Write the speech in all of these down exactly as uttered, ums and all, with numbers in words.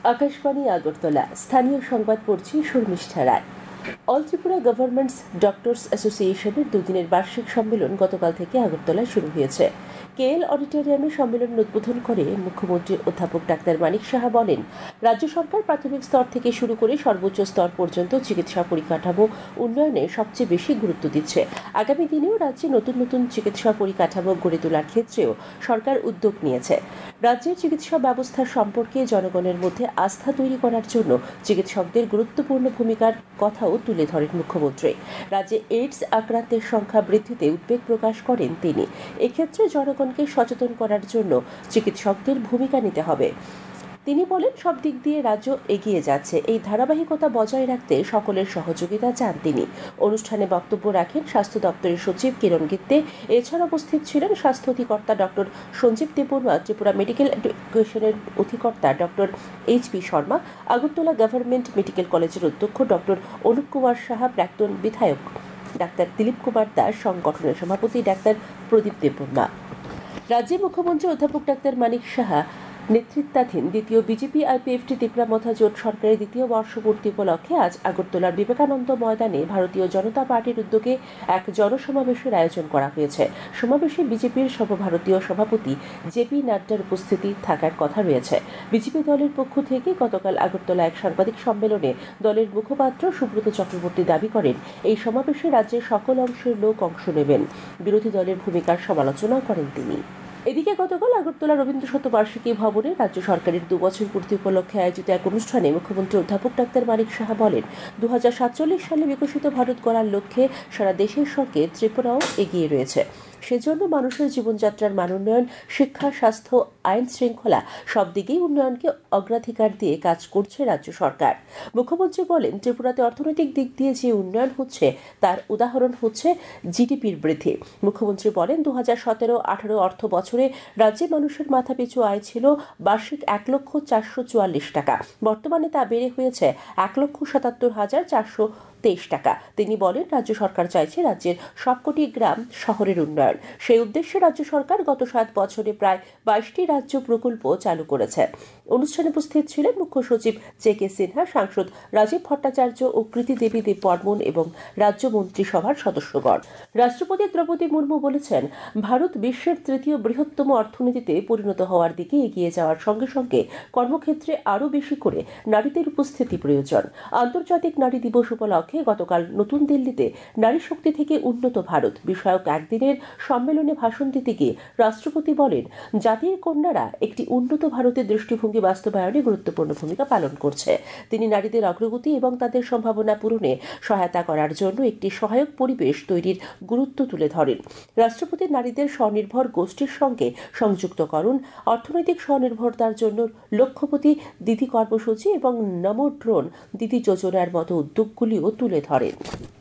আকাশবাণী আগরতলা স্থানীয় সংবাদ পড়ছি Sharmishtha Roy. All Tripura governments doctors অ্যাসোসিয়েশনের দুদিনের বার্ষিক সম্মেলন গতকাল থেকে আগরতলায় শুরু হয়েছে। কেএল অডিটোরিয়ামে সম্মেলন উদ্বোধন করে মুখ্যমন্ত্রী অধ্যাপক ডাক্তার মানিক সাহা বলেন, রাজ্য সরকার প্রাথমিক স্তর থেকে শুরু করে সর্বোচ্চ স্তর পর্যন্ত চিকিৎসা পরিকাঠামো উন্নয়নে সবচেয়ে বেশি গুরুত্ব দিচ্ছে। আগামী দিনেও রাজ্যে নতুন নতুন চিকিৎসা পরিকাঠামো গড়ে তোলার ক্ষেত্রেও সরকার উদ্যোগ নিয়েছে। রাজ্যের চিকিৎসা ব্যবস্থা সম্পর্কে জনগণের মধ্যে আস্থা তৈরি করার জন্য চিকিৎসকদের গুরুত্বপূর্ণ ভূমিকার কথাও তুলে ধরেন মুখ্যমন্ত্রী। রাজ্যে এইডস আক্রান্তের সংখ্যা বৃদ্ধিতে উদ্বেগ প্রকাশ করেন তিনি। এক্ষেত্রে জনগণকে সচেতন করার জন্য চিকিৎসকদের ভূমিকা নিতে হবে। তিনি বলেন, সব দিক দিয়ে রাজ্য এগিয়ে যাচ্ছে, এই ধারাবাহিকতা বজায় রাখতে সকলের সহযোগিতা চান তিনি। অনুষ্ঠানে বক্তব্য রাখেন স্বাস্থ্য দপ্তরের সচিব কিরণ গিত্তে। এছাড়া উপস্থিত ছিলেন স্বাস্থ্য অধিকর্তা ডক্টর সঞ্জীব দেববর্মা, ত্রিপুরা মেডিকেল এডুকেশনের অধিকর্তা doctor H P Sharma, Agartala government medical কলেজের অধ্যক্ষ ডক্টর অনুপ কুমার সাহা, প্রাক্তন বিধায়ক ডাক্তার দিলীপ কুমার দাস, সংগঠনের সভাপতি ডাক্তার প্রদীপ দেববর্মা। রাজ্যের মুখ্যমন্ত্রী অধ্যাপক ডাক্তার মানিক সাহা নেতৃত্বাধীন দ্বিতীয় বিজেপি আইপিএফটি ত্রিপুরা মথা জোট সরকারের দ্বিতীয় বর্ষপূর্তি উপলক্ষে আজ আগরতলার বিবেকানন্দ ময়দানে ভারতীয় জনতা পার্টির উদ্যোগে এক জনসমাবেশের আয়োজন করা হয়েছে। সমাবেশে বিজেপির সর্বভারতীয় সভাপতি জেপি নাড্ডার উপস্থিতি থাকার কথা রয়েছে। বিজেপি দলের পক্ষ থেকে গতকাল আগরতলা এক সাংবাদিক সম্মেলনে দলের মুখপাত্র সুব্রত চক্রবর্তী দাবি করেন, এই সমাবেশে রাজ্যের সকল অংশের লোক অংশ নেবেন। বিরোধী দলের ভূমিকার সমালোচনা করেন তিনি। এদিকে গতকাল আগরতলা রবীন্দ্র শতবার্ষিকী ভবনে রাজ্য সরকারের দুবছর পূর্তি উপলক্ষে আয়োজিত এক অনুষ্ঠানে মুখ্যমন্ত্রী অধ্যাপক ডাক্তার মানিক সাহা বলেন, দু হাজার সাতচল্লিশ সালে বিকশিত ভারত গড়ার লক্ষ্যে সারা দেশের সঙ্গে ত্রিপুরাও এগিয়ে রয়েছে। সেজন্য মানুষের জীবনযাত্রার মান উন্নয়ন, শিক্ষা, স্বাস্থ্য, আইন শৃঙ্খলা সব দিকেই উন্নয়নকে অগ্রাধিকার দিয়ে কাজ করছে রাজ্য সরকার। মুখ্যমন্ত্রী বলেন, ত্রিপুরাতে অর্থনৈতিক দিক দিয়ে যে উন্নয়ন হচ্ছে তার উদাহরণ হচ্ছে জিডিপির বৃদ্ধি। মুখ্যমন্ত্রী বলেন, দু হাজার সতেরো আঠারো অর্থ বছরে রাজ্যের মানুষের মাথাপিছু আয় ছিল বার্ষিক এক লক্ষ চারশো চুয়াল্লিশ টাকা। বর্তমানে তা বেড়ে হয়েছে এক লক্ষ সাতাত্তর হাজার চারশো তেইশ টাকা। তিনি বলেন, রাজ্য সরকার চাইছে রাজ্যের সবকটি গ্রাম শহরের উন্নয়ন। সেই উদ্দেশ্যে রাজ্য সরকার গত সাত বছরে প্রায় বাইশটি রাজ্য প্রকল্প চালু করেছে। অনুষ্ঠানে উপস্থিত ছিলেন মুখ্য সচিব জে কে সিনহা, সাংসদ রাজীব ভট্টাচার্য ও কৃতি দেবী দেব বর্মন এবং রাজ্য মন্ত্রিসভার সদস্যগণ। রাষ্ট্রপতি দ্রৌপদী মুর্মু বলেছেন, ভারত বিশ্বের তৃতীয় বৃহত্তম অর্থনীতিতে পরিণত হওয়ার দিকে এগিয়ে যাওয়ার সঙ্গে সঙ্গে কর্মক্ষেত্রে আরও বেশি করে নারীদের উপস্থিতি প্রয়োজন। আন্তর্জাতিক নারী দিবস উপলক্ষে গতকাল নতুন দিল্লিতে নারী শক্তি থেকে উন্নত ভারত বিষয়ক একদিনের সম্মেলনে ভাষণ দিতে গিয়ে রাষ্ট্রপতি বলেন, জাতির কন্যারা একটি উন্নত ভারতের দৃষ্টিভঙ্গি বাস্তবায়নে গুরুত্বপূর্ণ ভূমিকা পালন করছে। তিনি নারীদের অগ্রগতি এবং তাদের সম্ভাবনা পূরণে সহায়তা করার জন্য একটি সহায়ক পরিবেশ তৈরির গুরুত্ব তুলে ধরেন। রাষ্ট্রপতি নারীদের স্বনির্ভর গোষ্ঠীর সঙ্গে সংযুক্তকরণ, অর্থনৈতিক স্বনির্ভরতার জন্য লক্ষ্যপতি দিদি কর্মসূচি এবং নমো ড্রোন দিদি যোজনার মতো উদ্যোগগুলিও তুলে ধরেন।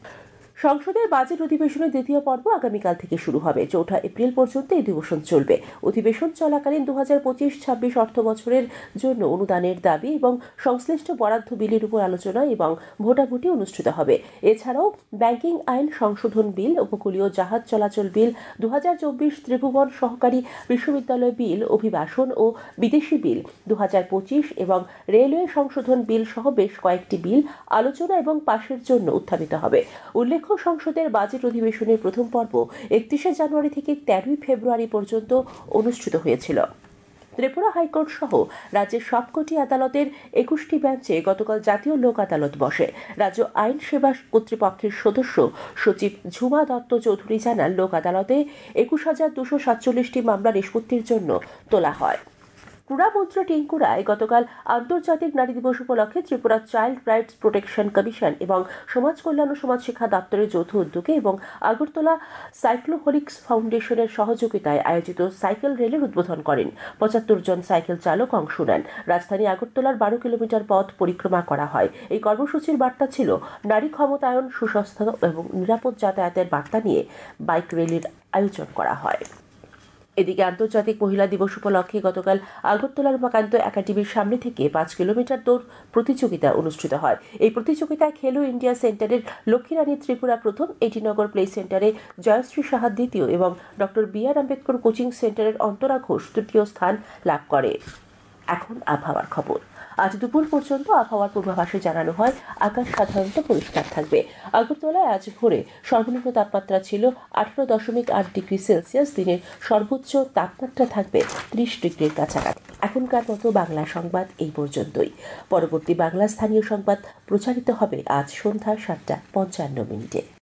সংসদের বাজেট অধিবেশনের দ্বিতীয় পর্ব আগামীকাল থেকে শুরু হবে। চৌঠা এপ্রিল পর্যন্ত এই অধিবেশন চলবে। অধিবেশন চলাকালীন দু হাজার পঁচিশ ছাব্বিশ অর্থ বছরের জন্য অনুদানের দাবি এবং সংশ্লিষ্ট বরাদ্দ বিলের উপর আলোচনা এবং ভোটাভুটি অনুষ্ঠিত হবে। এছাড়াও ব্যাংকিং আইন সংশোধন বিল, উপকূলীয় জাহাজ চলাচল বিল, দু হাজার চব্বিশ ত্রিভুবন সহকারী বিশ্ববিদ্যালয় বিল, অভিবাসন ও বিদেশি বিল দু হাজার পঁচিশ এবং রেলওয়ে সংশোধন বিল সহ বেশ কয়েকটি বিল আলোচনা এবং পাশের জন্য উত্থাপিত হবে। উল্লেখ্য, সংসদের বাজেট অধিবেশনের প্রথম পর্ব একত্রিশে জানুয়ারি থেকে তেরোই ফেব্রুয়ারি পর্যন্ত অনুষ্ঠিত হয়েছিল। ত্রিপুরা হাইকোর্ট সহ রাজ্যের সবকটি আদালতের একুশটি বেঞ্চে গতকাল জাতীয় লোক আদালত বসে। রাজ্য আইন সেবা কর্তৃপক্ষের সদস্য সচিব ঝুমা দত্ত চৌধুরী জানান, লোক আদালতে একুশ হাজার দুশো সাতচল্লিশটি মামলা নিষ্পত্তির জন্য তোলা হয়। ক্রীড়ামন্ত্রী টিঙ্কু রায় গতকাল আন্তর্জাতিক নারী দিবস উপলক্ষে Tripura child rights protection commission এবং সমাজ কল্যাণ ও সমাজ শিক্ষা দপ্তরের যৌথ উদ্যোগে এবং আগরতলা সাইক্লোহোলিক্স ফাউন্ডেশনের সহযোগিতায় আয়োজিত সাইকেল রেলের উদ্বোধন করেন। পঁচাত্তর জন সাইকেল চালক অংশ নেন। রাজধানী আগরতলার বারো কিলোমিটার পথ পরিক্রমা করা হয়। এই কর্মসূচির বার্তা ছিল নারী ক্ষমতায়ন, সুস্বাস্থ্য এবং নিরাপদ যাতায়াতের বার্তা নিয়ে বাইক র্যালির আয়োজন করা হয়। এদিকে আন্তর্জাতিক মহিলা দিবস উপলক্ষে গতকাল আগরতলার উমাকান্ত একাডেমির সামনে থেকে পাঁচ কিলোমিটার দৌড় প্রতিযোগিতা অনুষ্ঠিত হয়। এই প্রতিযোগিতায় খেলো ইন্ডিয়া সেন্টারের লক্ষ্মীরানী ত্রিপুরা প্রথম, এটিনগর প্লে সেন্টারে জয়শ্রী সাহা দ্বিতীয় এবং doctor B R Ambedkar coaching সেন্টারের অন্তরা ঘোষ তৃতীয় স্থান লাভ করে। এখন আবহাওয়ার খবর। আজ দুপুর পর্যন্ত আবহাওয়ার পূর্বাভাসে জানানো হয় আকাশ সাধারণত পরিষ্কার থাকবে। আগরতলায় আজ ভোরে সর্বনিম্ন তাপমাত্রা ছিল আঠারো দশমিক আট ডিগ্রি সেলসিয়াস। দিনের সর্বোচ্চ তাপমাত্রা থাকবে ত্রিশ ডিগ্রির কাছাকাছি। এখনকার মতো বাংলা সংবাদ এই পর্যন্তই। পরবর্তী বাংলা স্থানীয় সংবাদ প্রচারিত হবে আজ সন্ধ্যা সাতটা পঞ্চান্ন মিনিটে।